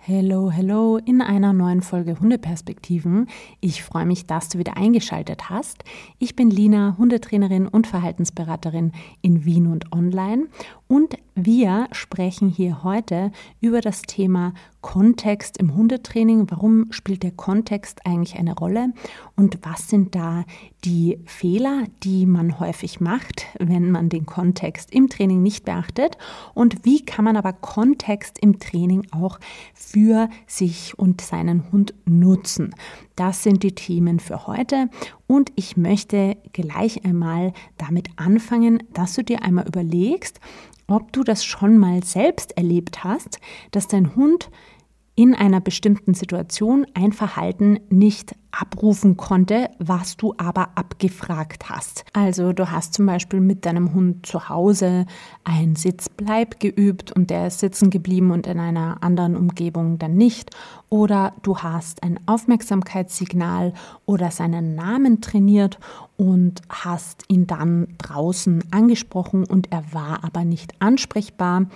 Hello, hello in einer neuen Folge Hundeperspektiven. Ich freue mich, dass du wieder eingeschaltet hast. Ich bin Lina, Hundetrainerin und Verhaltensberaterin in Wien und online. Und wir sprechen hier heute über das Thema Kontext im Hundetraining. Warum spielt der Kontext eigentlich eine Rolle? Und was sind da die Fehler, die man häufig macht, wenn man den Kontext im Training nicht beachtet? Und wie kann man aber Kontext im Training auch für sich und seinen Hund nutzen? Das sind die Themen für heute. Und ich möchte gleich einmal damit anfangen, dass du dir einmal überlegst, ob du das schon mal selbst erlebt hast, dass dein Hund in einer bestimmten Situation ein Verhalten nicht abrufen konnte, was du aber abgefragt hast. Also du hast zum Beispiel mit deinem Hund zu Hause ein Sitzbleib geübt und der ist sitzen geblieben und in einer anderen Umgebung dann nicht. Oder du hast ein Aufmerksamkeitssignal oder seinen Namen trainiert und hast ihn dann draußen angesprochen und er war aber nicht ansprechbar.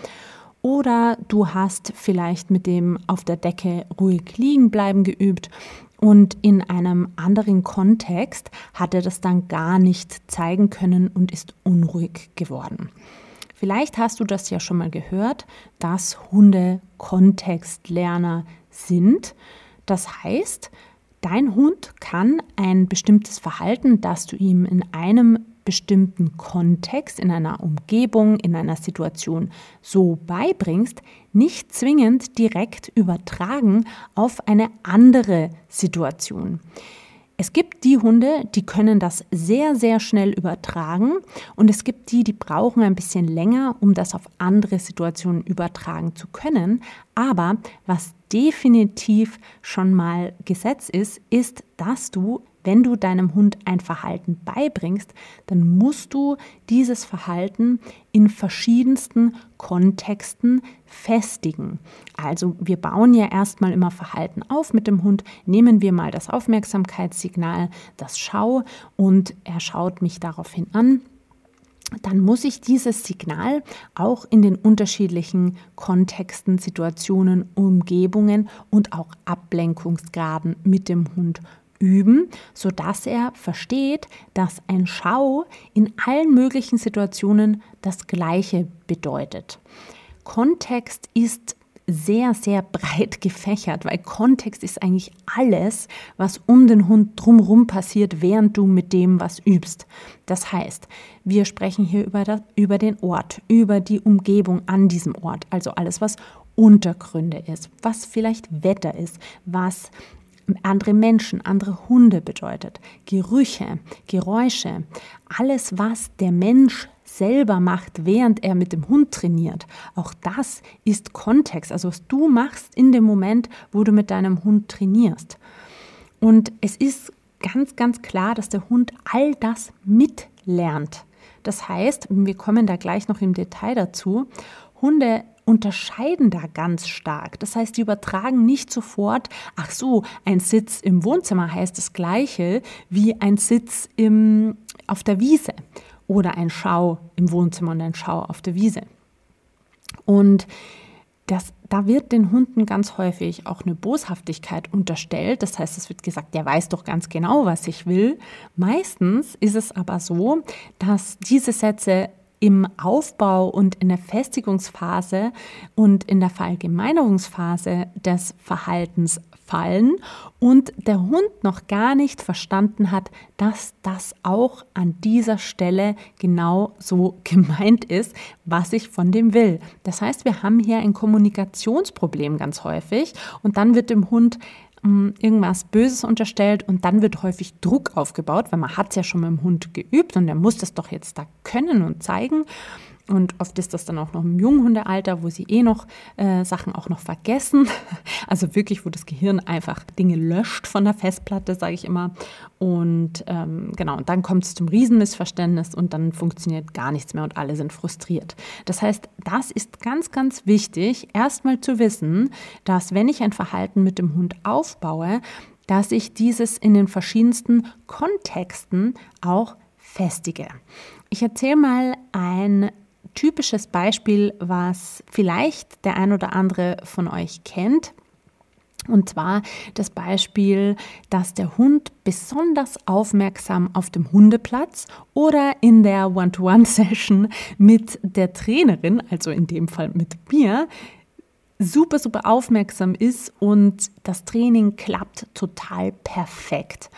Oder du hast vielleicht mit dem auf der Decke ruhig liegen bleiben geübt und in einem anderen Kontext hat er das dann gar nicht zeigen können und ist unruhig geworden. Vielleicht hast du das ja schon mal gehört, dass Hunde Kontextlerner sind. Das heißt, dein Hund kann ein bestimmtes Verhalten, das du ihm in einem bestimmten Kontext, in einer Umgebung, in einer Situation so beibringst, nicht zwingend direkt übertragen auf eine andere Situation. Es gibt die Hunde, die können das sehr, sehr schnell übertragen und es gibt die brauchen ein bisschen länger, um das auf andere Situationen übertragen zu können. Aber was definitiv schon mal Gesetz ist, dass du, wenn du deinem Hund ein Verhalten beibringst, dann musst du dieses Verhalten in verschiedensten Kontexten festigen. Also wir bauen ja erstmal immer Verhalten auf mit dem Hund. Nehmen wir mal das Aufmerksamkeitssignal, das Schau und er schaut mich daraufhin an. Dann muss ich dieses Signal auch in den unterschiedlichen Kontexten, Situationen, Umgebungen und auch Ablenkungsgraden mit dem Hund üben, sodass er versteht, dass ein Schau in allen möglichen Situationen das Gleiche bedeutet. Kontext ist sehr, sehr breit gefächert, weil Kontext ist eigentlich alles, was um den Hund drumherum passiert, während du mit dem was übst. Das heißt, wir sprechen hier über den Ort, über die Umgebung an diesem Ort, also alles, was Untergründe ist, was vielleicht Wetter ist, was andere Menschen, andere Hunde bedeutet, Gerüche, Geräusche, alles, was der Mensch selber macht, während er mit dem Hund trainiert. Auch das ist Kontext, also was du machst in dem Moment, wo du mit deinem Hund trainierst. Und es ist ganz, ganz klar, dass der Hund all das mitlernt. Das heißt, wir kommen da gleich noch im Detail dazu, Hunde unterscheiden da ganz stark. Das heißt, die übertragen nicht sofort, ach so, ein Sitz im Wohnzimmer heißt das Gleiche wie ein Sitz auf der Wiese oder ein Schau im Wohnzimmer und ein Schau auf der Wiese. Und da wird den Hunden ganz häufig auch eine Boshaftigkeit unterstellt. Das heißt, es wird gesagt, der weiß doch ganz genau, was ich will. Meistens ist es aber so, dass diese Sätze im Aufbau und in der Festigungsphase und in der Verallgemeinerungsphase des Verhaltens fallen und der Hund noch gar nicht verstanden hat, dass das auch an dieser Stelle genau so gemeint ist, was ich von dem will. Das heißt, wir haben hier ein Kommunikationsproblem ganz häufig und dann wird dem Hund irgendwas Böses unterstellt und dann wird häufig Druck aufgebaut, weil man hat es ja schon mit dem Hund geübt und er muss das doch jetzt da können und zeigen. Und oft ist das dann auch noch im Junghundealter, wo sie noch Sachen auch noch vergessen. Also wirklich, wo das Gehirn einfach Dinge löscht von der Festplatte, sage ich immer. Und genau, und dann kommt es zum Riesenmissverständnis und dann funktioniert gar nichts mehr und alle sind frustriert. Das heißt, das ist ganz, ganz wichtig, erstmal zu wissen, dass wenn ich ein Verhalten mit dem Hund aufbaue, dass ich dieses in den verschiedensten Kontexten auch festige. Ich erzähle mal ein typisches Beispiel, was vielleicht der ein oder andere von euch kennt. Und zwar das Beispiel, dass der Hund besonders aufmerksam auf dem Hundeplatz oder in der One-to-One-Session mit der Trainerin, also in dem Fall mit mir, super, super aufmerksam ist und das Training klappt total perfekt.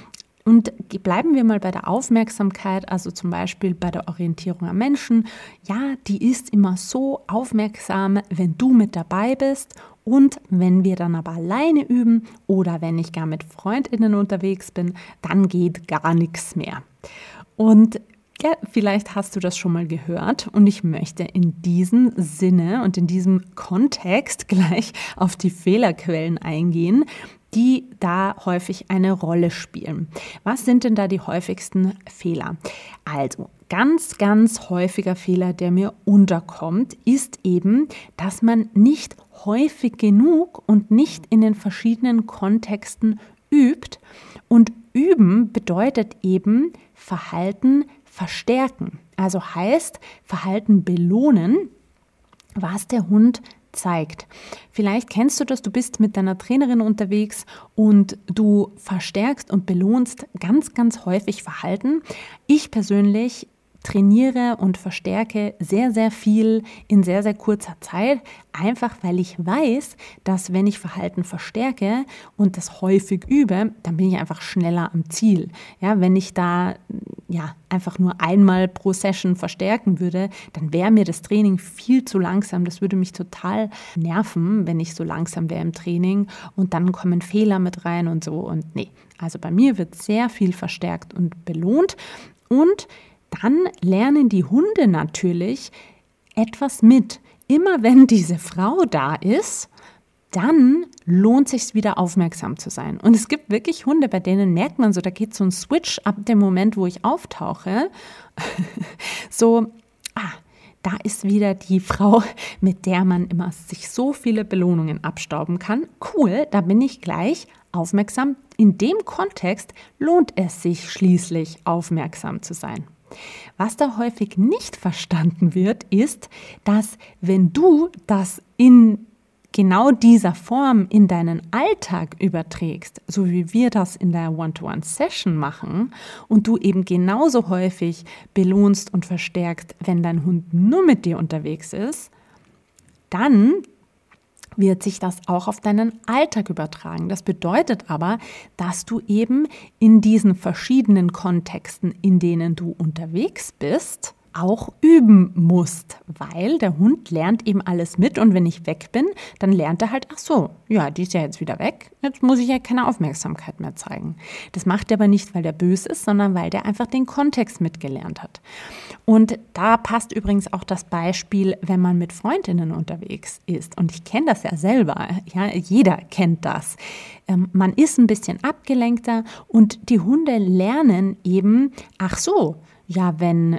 Und bleiben wir mal bei der Aufmerksamkeit, also zum Beispiel bei der Orientierung am Menschen. Ja, die ist immer so aufmerksam, wenn du mit dabei bist. Und wenn wir dann aber alleine üben oder wenn ich gar mit FreundInnen unterwegs bin, dann geht gar nichts mehr. Und ja, vielleicht hast du das schon mal gehört und ich möchte in diesem Sinne und in diesem Kontext gleich auf die Fehlerquellen eingehen, die da häufig eine Rolle spielen. Was sind denn da die häufigsten Fehler? Also, ganz, ganz häufiger Fehler, der mir unterkommt, ist eben, dass man nicht häufig genug und nicht in den verschiedenen Kontexten übt. Und üben bedeutet eben Verhalten verstärken. Also heißt Verhalten belohnen, was der Hund zeigt. Vielleicht kennst du das, du bist mit deiner Trainerin unterwegs und du verstärkst und belohnst ganz, ganz häufig Verhalten. Ich persönlich trainiere und verstärke sehr, sehr viel in sehr, sehr kurzer Zeit, einfach weil ich weiß, dass wenn ich Verhalten verstärke und das häufig übe, dann bin ich einfach schneller am Ziel. Ja, wenn ich da einfach nur einmal pro Session verstärken würde, dann wäre mir das Training viel zu langsam. Das würde mich total nerven, wenn ich so langsam wäre im Training und dann kommen Fehler mit rein und so. Und nee, also bei mir wird sehr viel verstärkt und belohnt und dann lernen die Hunde natürlich etwas mit. Immer wenn diese Frau da ist, dann lohnt es sich wieder aufmerksam zu sein. Und es gibt wirklich Hunde, bei denen merkt man so, da geht so ein Switch ab dem Moment, wo ich auftauche. Da ist wieder die Frau, mit der man immer sich so viele Belohnungen abstauben kann. Cool, da bin ich gleich aufmerksam. In dem Kontext lohnt es sich schließlich, aufmerksam zu sein. Was da häufig nicht verstanden wird, ist, dass wenn du das in genau dieser Form in deinen Alltag überträgst, so wie wir das in der One-to-One-Session machen und du eben genauso häufig belohnst und verstärkst, wenn dein Hund nur mit dir unterwegs ist, dann wird sich das auch auf deinen Alltag übertragen. Das bedeutet aber, dass du eben in diesen verschiedenen Kontexten, in denen du unterwegs bist, auch üben musst, weil der Hund lernt eben alles mit und wenn ich weg bin, dann lernt er halt, ach so, ja, die ist ja jetzt wieder weg, jetzt muss ich ja keine Aufmerksamkeit mehr zeigen. Das macht er aber nicht, weil der böse ist, sondern weil der einfach den Kontext mitgelernt hat. Und da passt übrigens auch das Beispiel, wenn man mit Freundinnen unterwegs ist. Und ich kenne das ja selber, ja, jeder kennt das. Man ist ein bisschen abgelenkter und die Hunde lernen eben, ach so, ja, wenn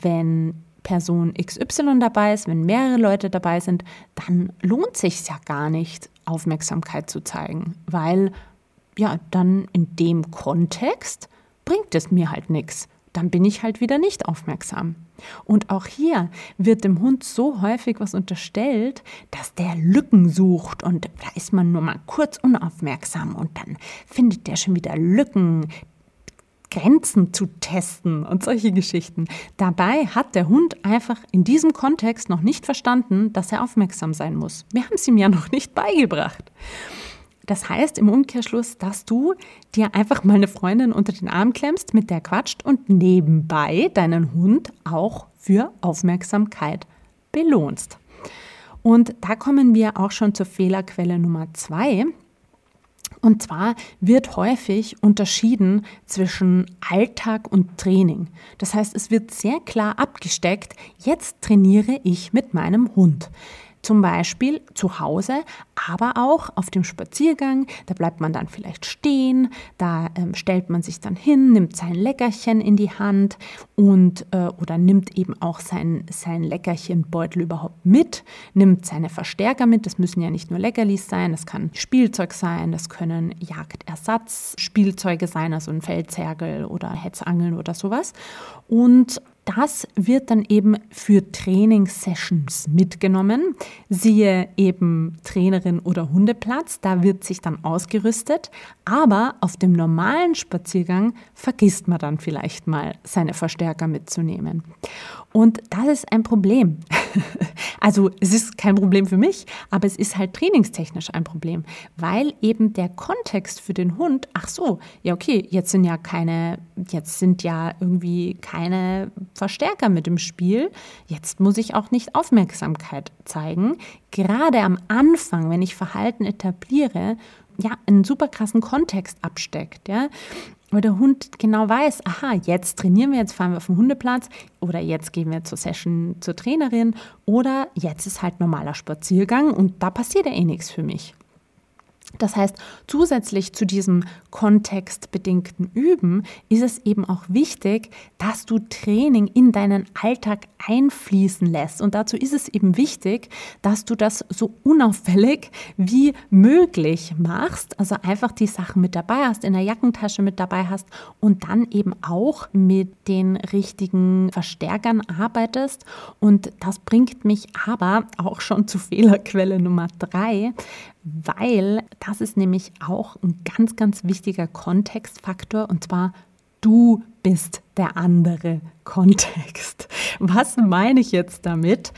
Person XY dabei ist, wenn mehrere Leute dabei sind, dann lohnt es sich ja gar nicht, Aufmerksamkeit zu zeigen, weil ja, dann in dem Kontext bringt es mir halt nichts. Dann bin ich halt wieder nicht aufmerksam. Und auch hier wird dem Hund so häufig was unterstellt, dass der Lücken sucht und da ist man nur mal kurz unaufmerksam und dann findet der schon wieder Lücken, Grenzen zu testen und solche Geschichten. Dabei hat der Hund einfach in diesem Kontext noch nicht verstanden, dass er aufmerksam sein muss. Wir haben es ihm ja noch nicht beigebracht. Das heißt im Umkehrschluss, dass du dir einfach mal eine Freundin unter den Arm klemmst, mit der quatscht und nebenbei deinen Hund auch für Aufmerksamkeit belohnst. Und da kommen wir auch schon zur Fehlerquelle Nummer 2. Und zwar wird häufig unterschieden zwischen Alltag und Training. Das heißt, es wird sehr klar abgesteckt, jetzt trainiere ich mit meinem Hund. Zum Beispiel zu Hause, aber auch auf dem Spaziergang. Da bleibt man dann vielleicht stehen, da stellt man sich dann hin, nimmt sein Leckerchen in die Hand und oder nimmt eben auch sein Leckerchenbeutel überhaupt mit, nimmt seine Verstärker mit. Das müssen ja nicht nur Leckerlis sein, das kann Spielzeug sein, das können Jagdersatzspielzeuge sein, also ein Feldzergel oder Hetzangeln oder sowas. Und das wird dann eben für Trainingssessions mitgenommen. Siehe eben Trainerin oder Hundeplatz, da wird sich dann ausgerüstet. Aber auf dem normalen Spaziergang vergisst man dann vielleicht mal, seine Verstärker mitzunehmen. Und das ist ein Problem. Also es ist kein Problem für mich, aber es ist halt trainingstechnisch ein Problem, weil eben der Kontext für den Hund, ach so, ja okay, jetzt sind ja irgendwie keine Verstärker mit im Spiel, jetzt muss ich auch nicht Aufmerksamkeit zeigen. Gerade am Anfang, wenn ich Verhalten etabliere, ja, einen super krassen Kontext absteckt, ja, weil der Hund genau weiß, aha, jetzt trainieren wir, jetzt fahren wir auf den Hundeplatz oder jetzt gehen wir zur Session zur Trainerin oder jetzt ist halt normaler Spaziergang und da passiert ja eh nichts für mich. Das heißt, zusätzlich zu diesem kontextbedingten Üben ist es eben auch wichtig, dass du Training in deinen Alltag einfließen lässt. Und dazu ist es eben wichtig, dass du das so unauffällig wie möglich machst. Also einfach die Sachen mit dabei hast, in der Jackentasche mit dabei hast und dann eben auch mit den richtigen Verstärkern arbeitest. Und das bringt mich aber auch schon zu Fehlerquelle Nummer 3, weil das ist nämlich auch ein ganz, ganz wichtiger Kontextfaktor und zwar du bist der andere Kontext. Was meine ich jetzt damit?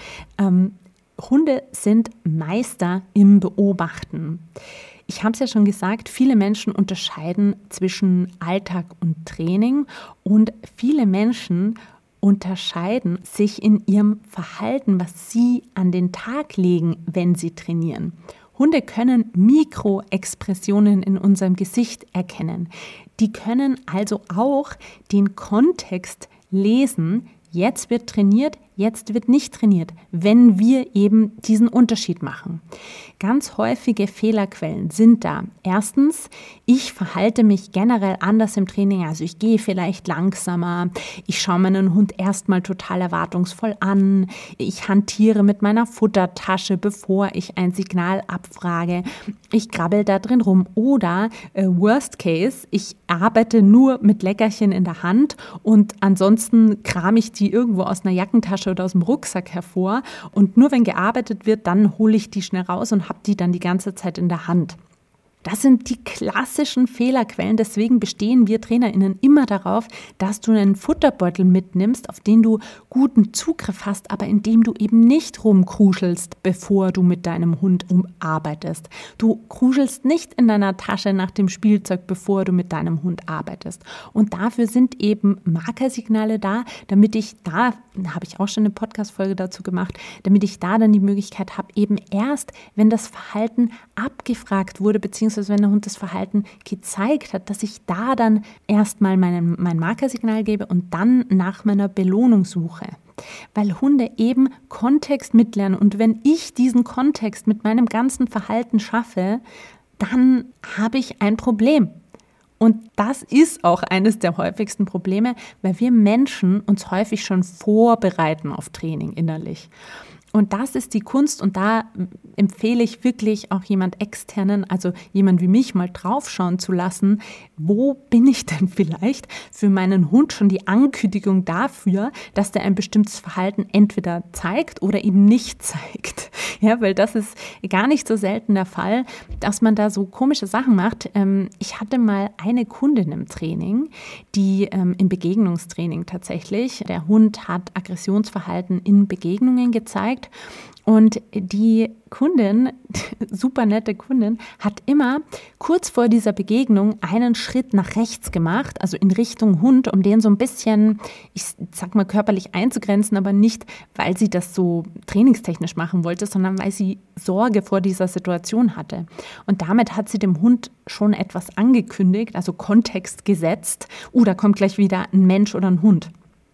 Hunde sind Meister im Beobachten. Ich habe es ja schon gesagt, viele Menschen unterscheiden zwischen Alltag und Training und viele Menschen unterscheiden sich in ihrem Verhalten, was sie an den Tag legen, wenn sie trainieren. Hunde können Mikroexpressionen in unserem Gesicht erkennen. Die können also auch den Kontext lesen. Jetzt wird trainiert, jetzt wird nicht trainiert, wenn wir eben diesen Unterschied machen. Ganz häufige Fehlerquellen sind da. Erstens, ich verhalte mich generell anders im Training, also ich gehe vielleicht langsamer, ich schaue meinen Hund erstmal total erwartungsvoll an, ich hantiere mit meiner Futtertasche, bevor ich ein Signal abfrage, ich krabbel da drin rum oder worst case, ich arbeite nur mit Leckerchen in der Hand und ansonsten krame ich die irgendwo aus einer Jackentasche oder aus dem Rucksack hervor und nur wenn gearbeitet wird, dann hole ich die schnell raus und habe die dann die ganze Zeit in der Hand. Das sind die klassischen Fehlerquellen, deswegen bestehen wir TrainerInnen immer darauf, dass du einen Futterbeutel mitnimmst, auf den du guten Zugriff hast, aber in dem du eben nicht rumkruschelst, bevor du mit deinem Hund arbeitest. Du kruschelst nicht in deiner Tasche nach dem Spielzeug, bevor du mit deinem Hund arbeitest. Und dafür sind eben Markersignale da, damit ich da habe ich auch schon eine Podcast-Folge dazu gemacht, damit ich da dann die Möglichkeit habe, eben erst, wenn das Verhalten abgefragt wurde, beziehungsweise wenn der Hund das Verhalten gezeigt hat, dass ich da dann erstmal mein Markersignal gebe und dann nach meiner Belohnung suche. Weil Hunde eben Kontext mitlernen und wenn ich diesen Kontext mit meinem ganzen Verhalten schaffe, dann habe ich ein Problem. Und das ist auch eines der häufigsten Probleme, weil wir Menschen uns häufig schon vorbereiten auf Training innerlich. Und das ist die Kunst und da empfehle ich wirklich auch jemand Externen, also jemand wie mich mal draufschauen zu lassen, wo bin ich denn vielleicht für meinen Hund schon die Ankündigung dafür, dass der ein bestimmtes Verhalten entweder zeigt oder eben nicht zeigt. Ja, weil das ist gar nicht so selten der Fall, dass man da so komische Sachen macht. Ich hatte mal eine Kundin im Training, die im Begegnungstraining tatsächlich, der Hund hat Aggressionsverhalten in Begegnungen gezeigt. Und die Kundin, super nette Kundin, hat immer kurz vor dieser Begegnung einen Schritt nach rechts gemacht, also in Richtung Hund, um den so ein bisschen, ich sag mal, körperlich einzugrenzen, aber nicht, weil sie das so trainingstechnisch machen wollte, sondern weil sie Sorge vor dieser Situation hatte. Und damit hat sie dem Hund schon etwas angekündigt, also Kontext gesetzt, da kommt gleich wieder ein Mensch oder ein Hund.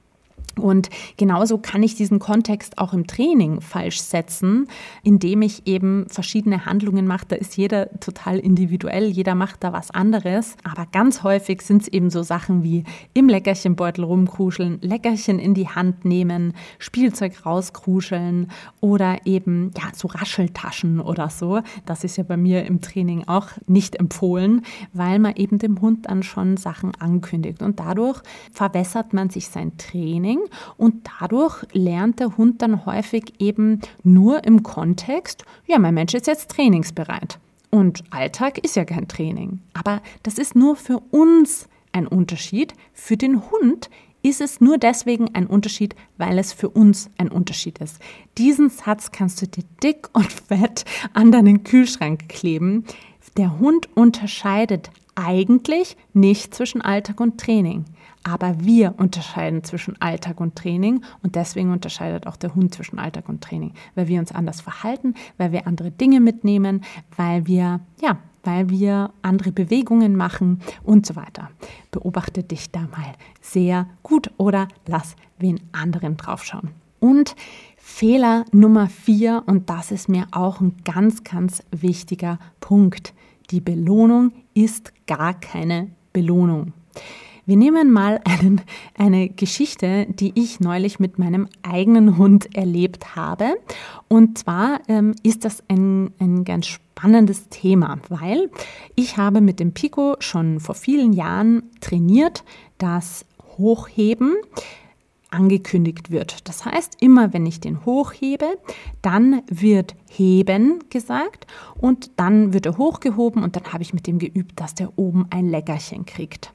Und genauso kann ich diesen Kontext auch im Training falsch setzen, indem ich eben verschiedene Handlungen mache. Da ist jeder total individuell, jeder macht da was anderes. Aber ganz häufig sind es eben so Sachen wie im Leckerchenbeutel rumkruscheln, Leckerchen in die Hand nehmen, Spielzeug rauskruscheln oder eben ja so Rascheltaschen oder so. Das ist ja bei mir im Training auch nicht empfohlen, weil man eben dem Hund dann schon Sachen ankündigt. Und dadurch verwässert man sich sein Training. und dadurch lernt der Hund dann häufig eben nur im Kontext, ja, mein Mensch ist jetzt trainingsbereit. Und Alltag ist ja kein Training. Aber das ist nur für uns ein Unterschied. Für den Hund ist es nur deswegen ein Unterschied, weil es für uns ein Unterschied ist. Diesen Satz kannst du dir dick und fett an deinen Kühlschrank kleben. Der Hund unterscheidet eigentlich nicht zwischen Alltag und Training. Aber wir unterscheiden zwischen Alltag und Training und deswegen unterscheidet auch der Hund zwischen Alltag und Training, weil wir uns anders verhalten, weil wir andere Dinge mitnehmen, weil wir andere Bewegungen machen und so weiter. Beobachte dich da mal sehr gut oder lass wen anderen draufschauen. Und Fehler Nummer 4, und das ist mir auch ein ganz, ganz wichtiger Punkt. Die Belohnung ist gar keine Belohnung. Wir nehmen mal eine Geschichte, die ich neulich mit meinem eigenen Hund erlebt habe. Und zwar ist das ein ganz spannendes Thema, weil ich habe mit dem Pico schon vor vielen Jahren trainiert, dass Hochheben angekündigt wird. Das heißt, immer wenn ich den hochhebe, dann wird heben gesagt und dann wird er hochgehoben und dann habe ich mit dem geübt, dass der oben ein Leckerchen kriegt.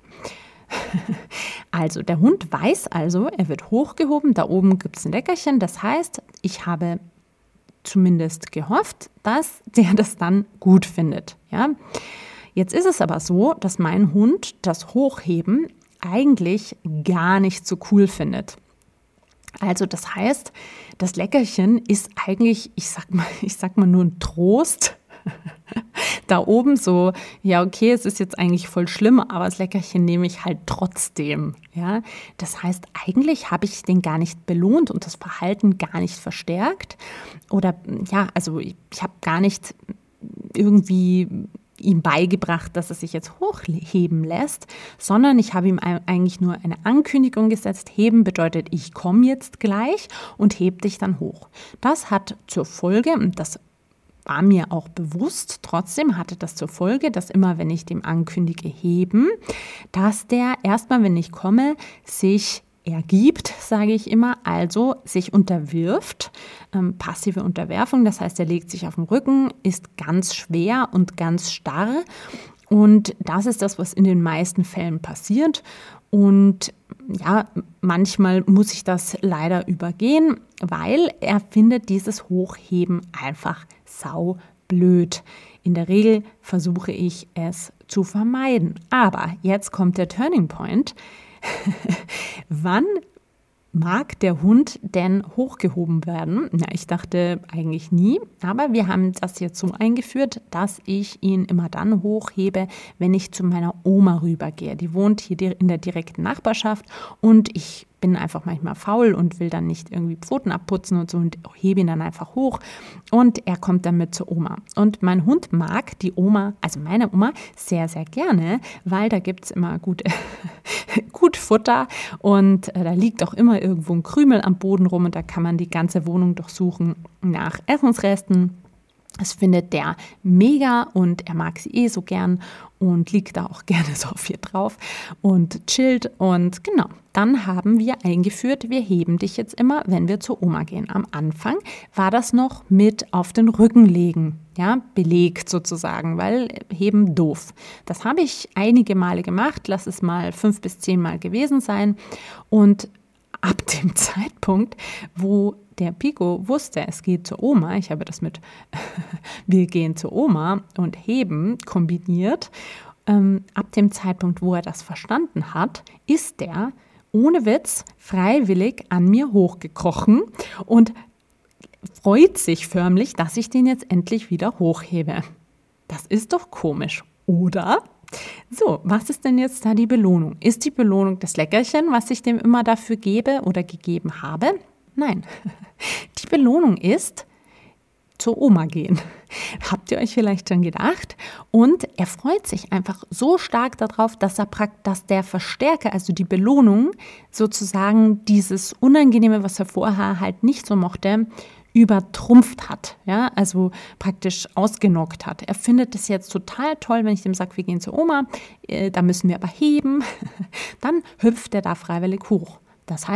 Also der Hund weiß also, er wird hochgehoben, da oben gibt es ein Leckerchen. Das heißt, ich habe zumindest gehofft, dass der das dann gut findet. Ja? Jetzt ist es aber so, dass mein Hund das Hochheben eigentlich gar nicht so cool findet. Also das heißt, das Leckerchen ist eigentlich, ich sag mal nur ein Trost. Da oben so, ja okay, es ist jetzt eigentlich voll schlimm, aber das Leckerchen nehme ich halt trotzdem. Ja? Das heißt, eigentlich habe ich den gar nicht belohnt und das Verhalten gar nicht verstärkt. Oder ja, also ich habe gar nicht irgendwie ihm beigebracht, dass er sich jetzt hochheben lässt, sondern ich habe ihm eigentlich nur eine Ankündigung gesetzt. Heben bedeutet, ich komme jetzt gleich und heb dich dann hoch. Das hat zur Folge, und das war mir auch bewusst, trotzdem hatte das zur Folge, dass immer, wenn ich dem ankündige heben, dass der erstmal, wenn ich komme, sich ergibt, sage ich immer, also sich unterwirft, passive Unterwerfung, das heißt, er legt sich auf den Rücken, ist ganz schwer und ganz starr und das ist das, was in den meisten Fällen passiert und ja, manchmal muss ich das leider übergehen, weil er findet dieses Hochheben einfach saublöd. In der Regel versuche ich es zu vermeiden, aber jetzt kommt der Turning Point. Wann mag der Hund denn hochgehoben werden? Ja, ich dachte eigentlich nie, aber wir haben das jetzt so eingeführt, dass ich ihn immer dann hochhebe, wenn ich zu meiner Oma rübergehe. Die wohnt hier in der direkten Nachbarschaft und ich bin einfach manchmal faul und will dann nicht irgendwie Pfoten abputzen und so und hebe ihn dann einfach hoch und er kommt dann mit zur Oma. Und mein Hund mag die Oma, also meine Oma, sehr, sehr gerne, weil da gibt es immer gut Futter und da liegt auch immer irgendwo ein Krümel am Boden rum und da kann man die ganze Wohnung durchsuchen nach Essensresten. Das findet der mega und er mag sie so gern und liegt da auch gerne so auf ihr drauf und chillt. Und genau, dann haben wir eingeführt, wir heben dich jetzt immer, wenn wir zur Oma gehen. Am Anfang war das noch mit auf den Rücken legen, ja, belegt sozusagen, weil heben doof. Das habe ich einige Male gemacht, lass es mal 5 bis 10 Mal gewesen sein. Und ab dem Zeitpunkt, wo der Pico wusste, es geht zur Oma, ich habe das mit wir gehen zur Oma und heben kombiniert, ab dem Zeitpunkt, wo er das verstanden hat, ist der ohne Witz freiwillig an mir hochgekrochen und freut sich förmlich, dass ich den jetzt endlich wieder hochhebe. Das ist doch komisch, oder? So, was ist denn jetzt da die Belohnung? Ist die Belohnung das Leckerchen, was ich dem immer dafür gebe oder gegeben habe? Nein, die Belohnung ist zur Oma gehen. Habt ihr euch vielleicht schon gedacht? Und er freut sich einfach so stark darauf, dass der Verstärker, also die Belohnung, sozusagen dieses Unangenehme, was er vorher halt nicht so mochte, übertrumpft hat, ja, also praktisch ausgenockt hat. Er findet es jetzt total toll, wenn ich dem sage, wir gehen zur Oma, da müssen wir aber heben, dann hüpft er da freiwillig hoch. Das heißt,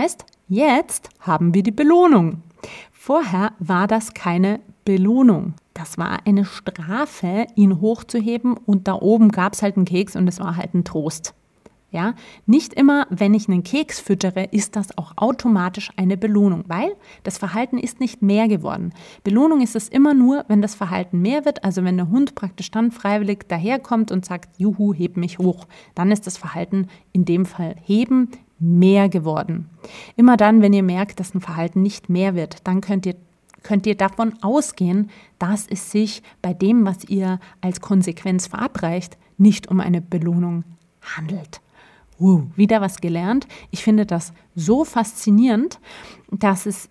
Jetzt haben wir die Belohnung. Vorher war das keine Belohnung. Das war eine Strafe, ihn hochzuheben und da oben gab es halt einen Keks und es war halt ein Trost. Ja, nicht immer, wenn ich einen Keks füttere, ist das auch automatisch eine Belohnung, weil das Verhalten ist nicht mehr geworden. Belohnung ist es immer nur, wenn das Verhalten mehr wird, also wenn der Hund praktisch dann freiwillig daherkommt und sagt, juhu, heb mich hoch, dann ist das Verhalten in dem Fall heben mehr geworden. Immer dann, wenn ihr merkt, dass ein Verhalten nicht mehr wird, dann könnt ihr davon ausgehen, dass es sich bei dem, was ihr als Konsequenz verabreicht, nicht um eine Belohnung handelt. Wieder was gelernt. Ich finde das so faszinierend, dass es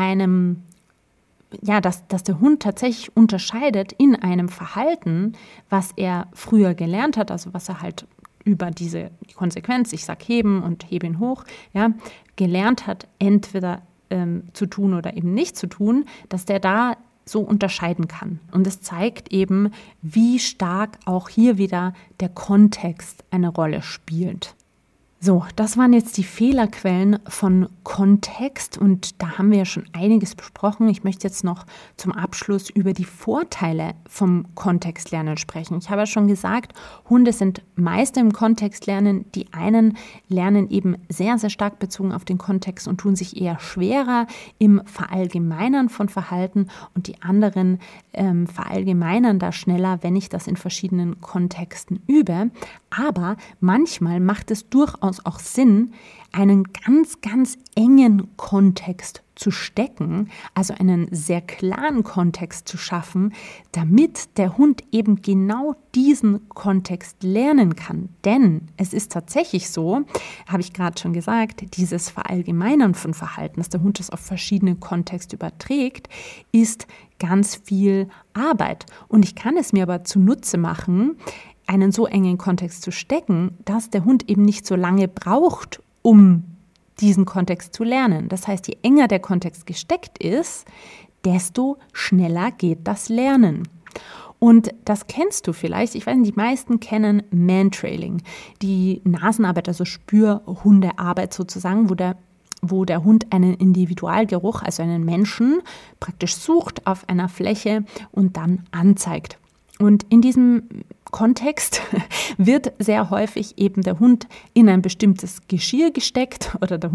dass der Hund tatsächlich unterscheidet in einem Verhalten, was er früher gelernt hat, also was er halt über die Konsequenz, ich sag heben und hebe ihn hoch, ja, gelernt hat, entweder zu tun oder eben nicht zu tun, dass der da so unterscheiden kann. Und es zeigt eben, wie stark auch hier wieder der Kontext eine Rolle spielt. So, das waren jetzt die Fehlerquellen von Kontext und da haben wir ja schon einiges besprochen. Ich möchte jetzt noch zum Abschluss über die Vorteile vom Kontextlernen sprechen. Ich habe ja schon gesagt, Hunde sind Meister im Kontextlernen. Die einen lernen eben sehr, sehr stark bezogen auf den Kontext und tun sich eher schwerer im Verallgemeinern von Verhalten und die anderen verallgemeinern da schneller, wenn ich das in verschiedenen Kontexten übe. Aber manchmal macht es durchaus auch Sinn, einen ganz, ganz engen Kontext zu stecken, also einen sehr klaren Kontext zu schaffen, damit der Hund eben genau diesen Kontext lernen kann. Denn es ist tatsächlich so, habe ich gerade schon gesagt, dieses Verallgemeinern von Verhalten, dass der Hund das auf verschiedene Kontexte überträgt, ist ganz viel Arbeit. Und ich kann es mir aber zunutze machen, einen so engen Kontext zu stecken, dass der Hund eben nicht so lange braucht, um diesen Kontext zu lernen. Das heißt, je enger der Kontext gesteckt ist, desto schneller geht das Lernen. Und das kennst du vielleicht, ich weiß nicht, die meisten kennen Mantrailing, die Nasenarbeit, also Spürhundearbeit sozusagen, wo der Hund einen Individualgeruch, also einen Menschen, praktisch sucht auf einer Fläche und dann anzeigt. Und in diesem Kontext wird sehr häufig eben der Hund in ein bestimmtes Geschirr gesteckt oder dem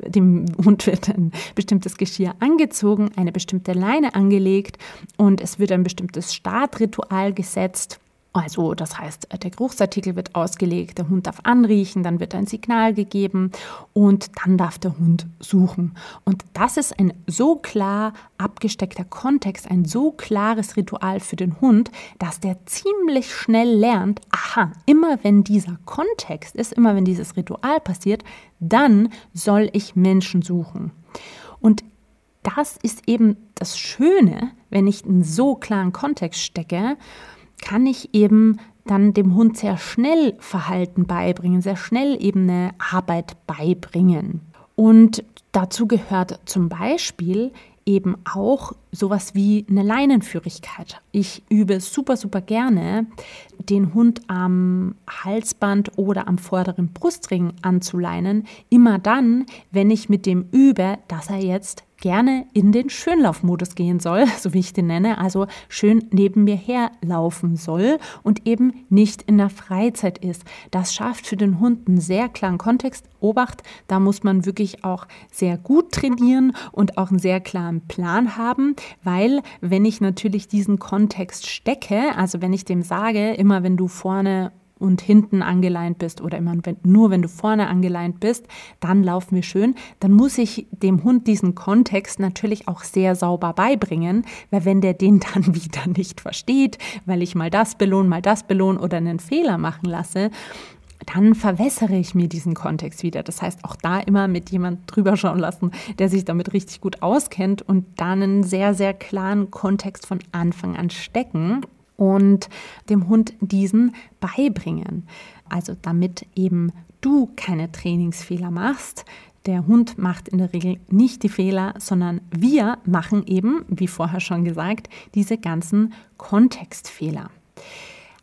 Hund wird ein bestimmtes Geschirr angezogen, eine bestimmte Leine angelegt und es wird ein bestimmtes Startritual gesetzt. Also das heißt, der Geruchsartikel wird ausgelegt, der Hund darf anriechen, dann wird ein Signal gegeben und dann darf der Hund suchen. Und das ist ein so klar abgesteckter Kontext, ein so klares Ritual für den Hund, dass der ziemlich schnell lernt, aha, immer wenn dieser Kontext ist, immer wenn dieses Ritual passiert, dann soll ich Menschen suchen. Und das ist eben das Schöne, wenn ich einen so klaren Kontext stecke, kann ich eben dann dem Hund sehr schnell Verhalten beibringen, sehr schnell eben eine Arbeit beibringen. Und dazu gehört zum Beispiel eben auch sowas wie eine Leinenführigkeit. Ich übe super, super gerne, den Hund am Halsband oder am vorderen Brustring anzuleinen, immer dann, wenn ich mit dem übe, dass er jetzt gerne in den Schönlaufmodus gehen soll, so wie ich den nenne, also schön neben mir herlaufen soll und eben nicht in der Freizeit ist. Das schafft für den Hund einen sehr klaren Kontext. Obacht, da muss man wirklich auch sehr gut trainieren und auch einen sehr klaren Plan haben, weil wenn ich natürlich diesen Kontext stecke, also wenn ich dem sage, immer wenn du vorne und hinten angeleint bist oder immer nur wenn du vorne angeleint bist, dann laufen wir schön, dann muss ich dem Hund diesen Kontext natürlich auch sehr sauber beibringen, weil wenn der den dann wieder nicht versteht, weil ich mal das belohne oder einen Fehler machen lasse, dann verwässere ich mir diesen Kontext wieder. Das heißt, auch da immer mit jemand drüber schauen lassen, der sich damit richtig gut auskennt und dann einen sehr, sehr klaren Kontext von Anfang an stecken und dem Hund diesen beibringen. Also damit eben du keine Trainingsfehler machst. Der Hund macht in der Regel nicht die Fehler, sondern wir machen eben, wie vorher schon gesagt, diese ganzen Kontextfehler.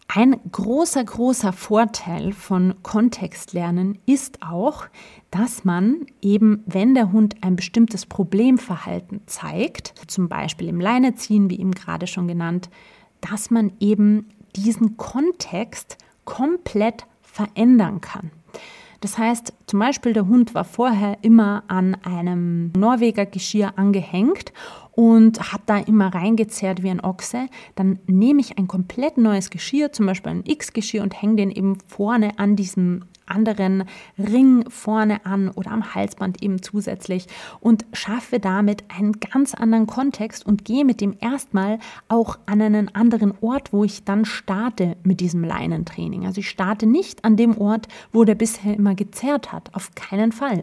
Ein großer Vorteil von Kontextlernen ist auch, dass man eben, wenn der Hund ein bestimmtes Problemverhalten zeigt, zum Beispiel im Leineziehen, wie eben gerade schon genannt, dass man eben diesen Kontext komplett verändern kann. Das heißt, zum Beispiel der Hund war vorher immer an einem Norweger Geschirr angehängt und hat da immer reingezerrt wie ein Ochse. Dann nehme ich ein komplett neues Geschirr, zum Beispiel ein X-Geschirr, und hänge den eben vorne an diesem anderen Ring vorne an oder am Halsband eben zusätzlich und schaffe damit einen ganz anderen Kontext und gehe mit dem erstmal auch an einen anderen Ort, wo ich dann starte mit diesem Leinentraining. Also ich starte nicht an dem Ort, wo der bisher immer gezerrt hat, auf keinen Fall.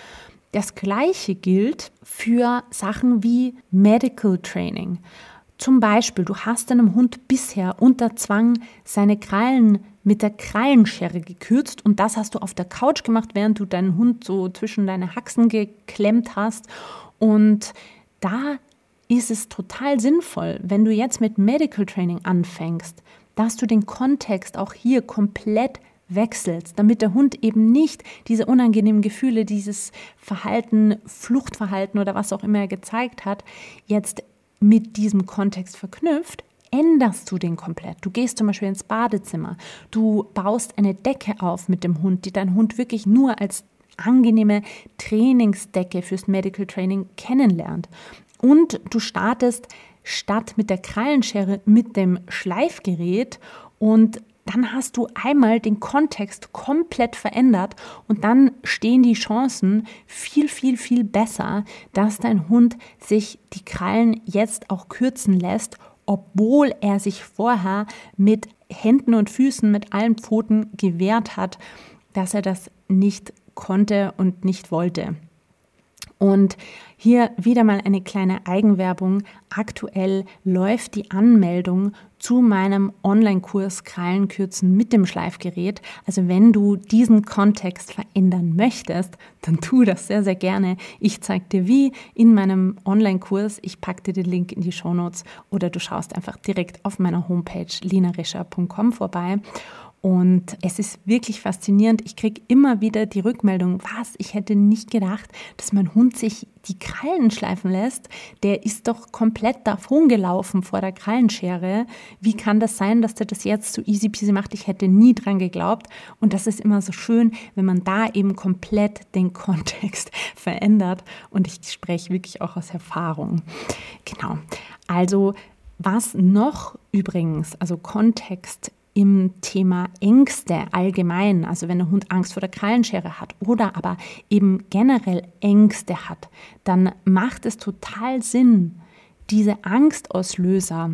Das Gleiche gilt für Sachen wie Medical Training. Zum Beispiel, du hast deinem Hund bisher unter Zwang seine Krallen mit der Krallenschere gekürzt und das hast du auf der Couch gemacht, während du deinen Hund so zwischen deine Haxen geklemmt hast. Und da ist es total sinnvoll, wenn du jetzt mit Medical Training anfängst, dass du den Kontext auch hier komplett wechselst, damit der Hund eben nicht diese unangenehmen Gefühle, dieses Verhalten, Fluchtverhalten oder was auch immer er gezeigt hat, jetzt mit diesem Kontext verknüpft, änderst du den komplett. Du gehst zum Beispiel ins Badezimmer, du baust eine Decke auf mit dem Hund, die dein Hund wirklich nur als angenehme Trainingsdecke fürs Medical Training kennenlernt. Und du startest statt mit der Krallenschere mit dem Schleifgerät und dann hast du einmal den Kontext komplett verändert und dann stehen die Chancen viel besser, dass dein Hund sich die Krallen jetzt auch kürzen lässt, obwohl er sich vorher mit Händen und Füßen, mit allen Pfoten gewehrt hat, dass er das nicht konnte und nicht wollte. Und hier wieder mal eine kleine Eigenwerbung. Aktuell läuft die Anmeldung zu meinem Online-Kurs Krallenkürzen mit dem Schleifgerät. Also wenn du diesen Kontext verändern möchtest, dann tu das sehr gerne. Ich zeige dir wie in meinem Online-Kurs. Ich packe dir den Link in die Shownotes oder du schaust einfach direkt auf meiner Homepage linarischer.com vorbei. Und es ist wirklich faszinierend. Ich kriege immer wieder die Rückmeldung, ich hätte nicht gedacht, dass mein Hund sich die Krallen schleifen lässt. Der ist doch komplett davon gelaufen vor der Krallenschere. Wie kann das sein, dass der das jetzt so easy peasy macht? Ich hätte nie dran geglaubt. Und das ist immer so schön, wenn man da eben komplett den Kontext verändert. Und ich spreche wirklich auch aus Erfahrung. Genau. Also was noch übrigens, also Kontext im Thema Ängste allgemein, also wenn der Hund Angst vor der Krallenschere hat oder aber eben generell Ängste hat, dann macht es total Sinn, diese Angstauslöser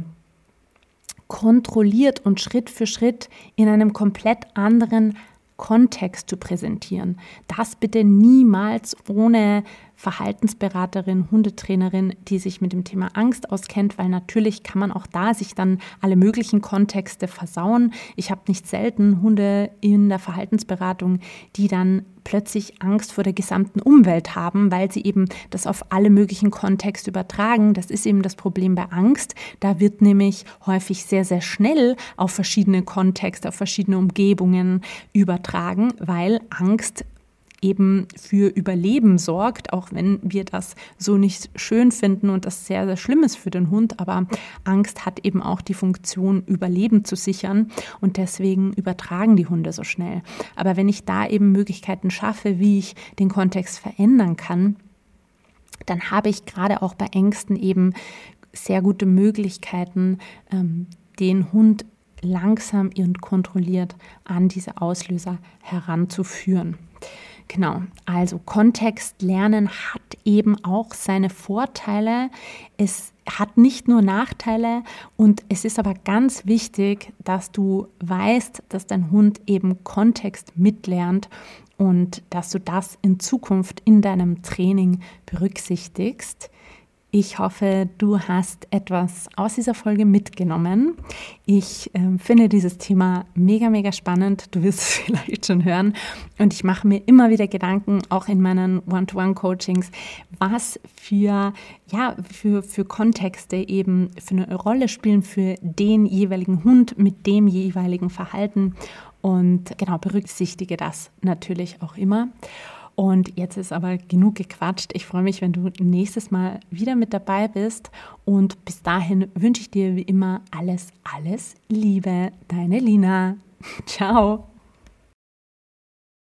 kontrolliert und Schritt für Schritt in einem komplett anderen Kontext zu präsentieren. Das bitte niemals ohne Verhaltensberaterin, Hundetrainerin, die sich mit dem Thema Angst auskennt, weil natürlich kann man auch da sich dann alle möglichen Kontexte versauen. Ich habe nicht selten Hunde in der Verhaltensberatung, die dann plötzlich Angst vor der gesamten Umwelt haben, weil sie eben das auf alle möglichen Kontexte übertragen. Das ist eben das Problem bei Angst. Da wird nämlich häufig sehr schnell auf verschiedene Kontexte, auf verschiedene Umgebungen übertragen, weil Angst eben für Überleben sorgt, auch wenn wir das so nicht schön finden und das sehr schlimm ist für den Hund, aber Angst hat eben auch die Funktion, Überleben zu sichern und deswegen übertragen die Hunde so schnell. Aber wenn ich da eben Möglichkeiten schaffe, wie ich den Kontext verändern kann, dann habe ich gerade auch bei Ängsten eben sehr gute Möglichkeiten, den Hund langsam und kontrolliert an diese Auslöser heranzuführen. Genau, also Kontextlernen hat eben auch seine Vorteile. Es hat nicht nur Nachteile und es ist aber ganz wichtig, dass du weißt, dass dein Hund eben Kontext mitlernt und dass du das in Zukunft in deinem Training berücksichtigst. Ich hoffe, du hast etwas aus dieser Folge mitgenommen. Ich finde dieses Thema mega, mega spannend. Du wirst es vielleicht schon hören. Und ich mache mir immer wieder Gedanken, auch in meinen One-to-One-Coachings, was für Kontexte eben für eine Rolle spielen für den jeweiligen Hund mit dem jeweiligen Verhalten. Und genau, berücksichtige das natürlich auch immer. Und jetzt ist aber genug gequatscht. Ich freue mich, wenn du nächstes Mal wieder mit dabei bist. Und bis dahin wünsche ich dir wie immer alles, alles Liebe. Deine Lina. Ciao.